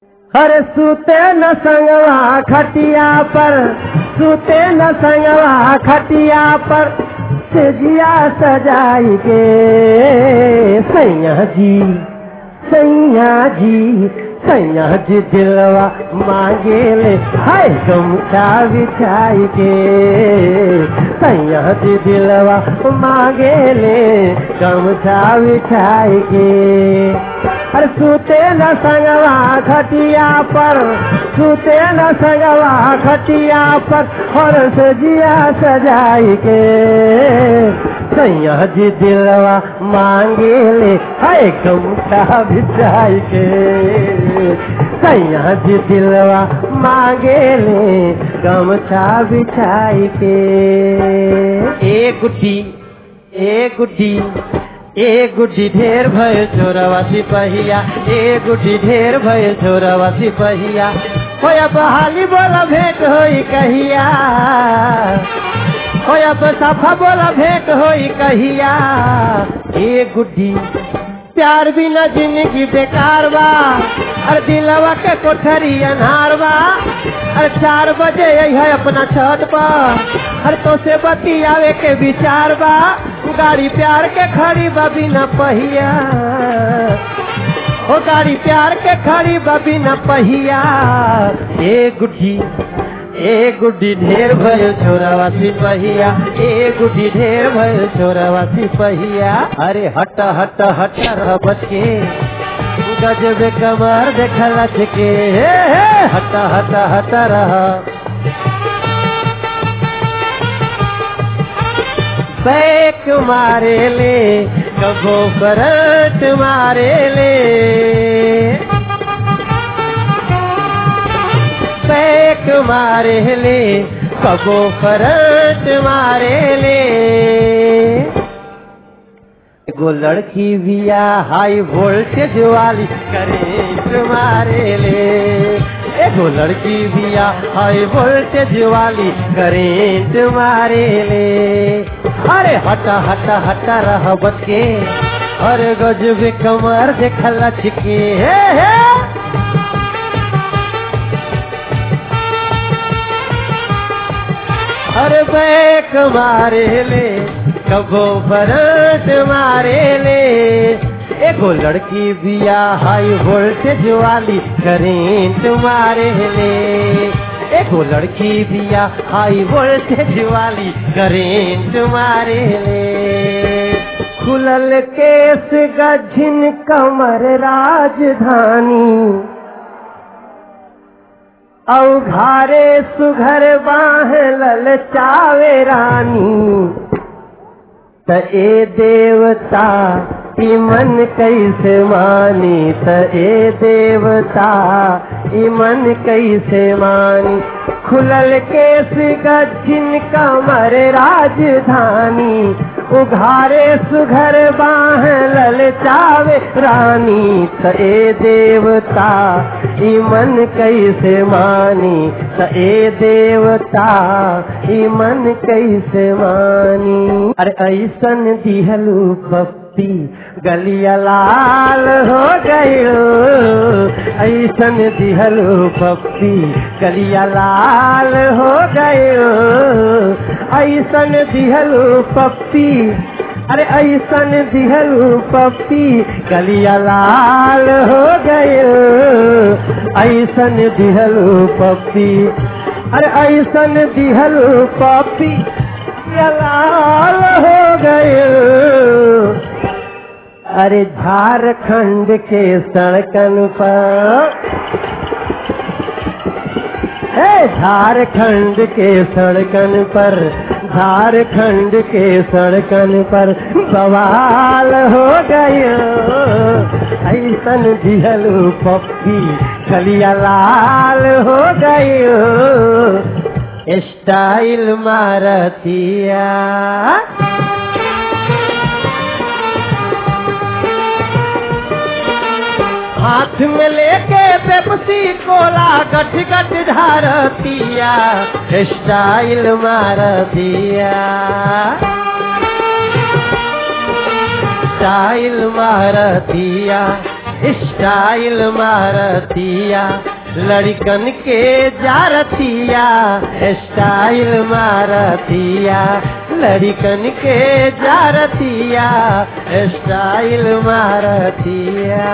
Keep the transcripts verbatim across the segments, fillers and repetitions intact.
हर सूते न संगवा खटिया पर, सूते न संगवा खटिया पर, सजिया सजाई के सैया जी सैया जी सैया जी दिलवा मांगे ले हाय गमछा बिछाई के सैया जी दिलवा मांगे ले गमछा बिछाई के। अरे सूते न संगवा खटिया पर, सूते न संगवा खटिया पर, और सजिया सजाई के सैया जी दिलवा मांगे ले हाय गमछा बिछाई के सैया जी दिलवा मांगे ले गमछा बिछाई के। ए गुड्डी ए गुड्डी ए गुड्डी ढेर भय चोरवा सिपहिया, ए गुड्डी ढेर भय चोरवा सिपहिया, होया बहाली बोला भेंट होई कहिया, होया सफा बोला भेंट होई कहिया। ए गुड्डी प्यार बिना जिंदगी बेकार बा, अरे दिलवा के कोठरी अनार बा, अरे चार बजे है अपना छत पर, अरे तो से बतियावे के विचार बा, गाड़ी प्यार के खड़ी बा बिना पहिया, ओ गाड़ी प्यार के खड़ी बा बिना पहिया। ए गुड्डी ए गुड्डी ढेर भयो छोरावा सिपहिया, ए गुड्डी ढेर भयो छोरावा सिपहिया। अरे हट हट हट रह बचके गजब कमर देखला के, हट हट हट रह बैक मारे ले कबो करंट मारे ले, बैक मारे ले कबो करंट मारे ले। एगो लड़की बिया हाई वोल्टेज वाली करेंट मारे ले, एगो लड़की बिया हाई वोल्टेज वाली करेंट मारे ले। अरे हटा हटा हटा रह बचके और गजब कमर देखला छिके, हे हे अरे बैक मारे ले कबो करंट मारे ले, एगो लड़की बिया हाई वोल्टेज वाली करेंट मारे ले, एगो लड़की बिया हाई वोल्टेज वाली करेंट मारे ले। खुलल केस गझिन कमर राजधानी, औघारे सुघर बाह ललचावे रानी, त ए देवता इमन कैसे मानी, त ए देवता इमन कैसे मानी। खुलल केस गझिन कमर राजधानी, उघारे सुघर बाह ललचावे रानी, त ए देवता इमन कैसे मानी, त ए देवता इमन कैसे मानी। अरे ऐसन दिहलू पप्पी गलिया लाल हो गयो, ऐसन दिहलू पप्पी गलिया लाल हो गयो, ऐसन दिहलू पप्पी, अरे ऐसन दिहलू पप्पी गलिया लाल हो गयो, ऐसन दिहलू पप्पी, अरे ऐसन दिहलू पप्पी लाल हो गयो। अरे झारखंड के सड़कन पर, हे झारखंड के सड़कन पर, झारखंड के सड़कन पर बवाल हो गयो, ऐसन दिहलू पप्पी गलिया लाल हो गयो, स्टाइल मारतिया। हाथ में लेके पेप्सी कोला गठ गठ ढारतिया, स्टाइल मारतिया, स्टाइल मारतिया, स्टाइल मारतिया लड़कन के जारतिया स्टाइल मारतिया लड़कन के जारतिया स्टाइल मारतिया।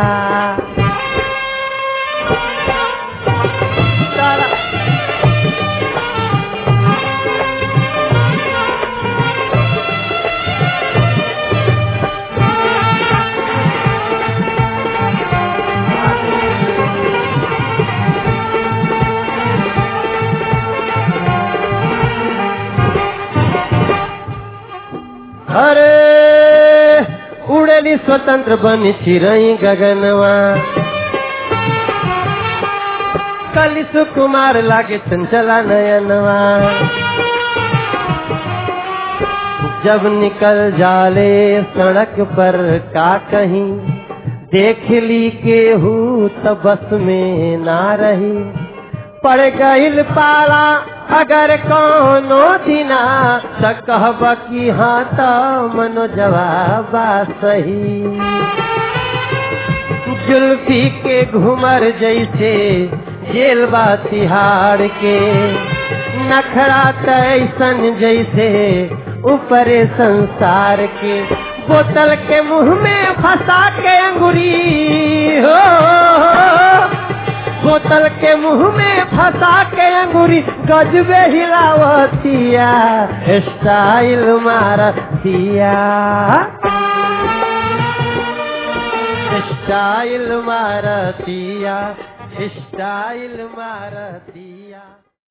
अरे उड़ेली स्वतंत्र बनी चिरई गगनवा कली सुकुमार लागे चंचला नयनवा जब निकल जाले सड़क पर का कहीं देख ली केहू तो बस में ना रही पड़ गईल पाला अगर कौनो दिना त कहब की हाँ तो मनो जवाबा सही। जुल्फी के घुमर जैसे जेल बा तिहाड़ के नखरा तैसन जैसे ऊपरे संसार के बोतल के मुंह में फंसा के अंगुरी हो बोतल के मुंह में फंसा के अंगूरी गजबे हिलावतिया स्टाइल मारतिया स्टाइल मारतिया स्टाइल मारतिया।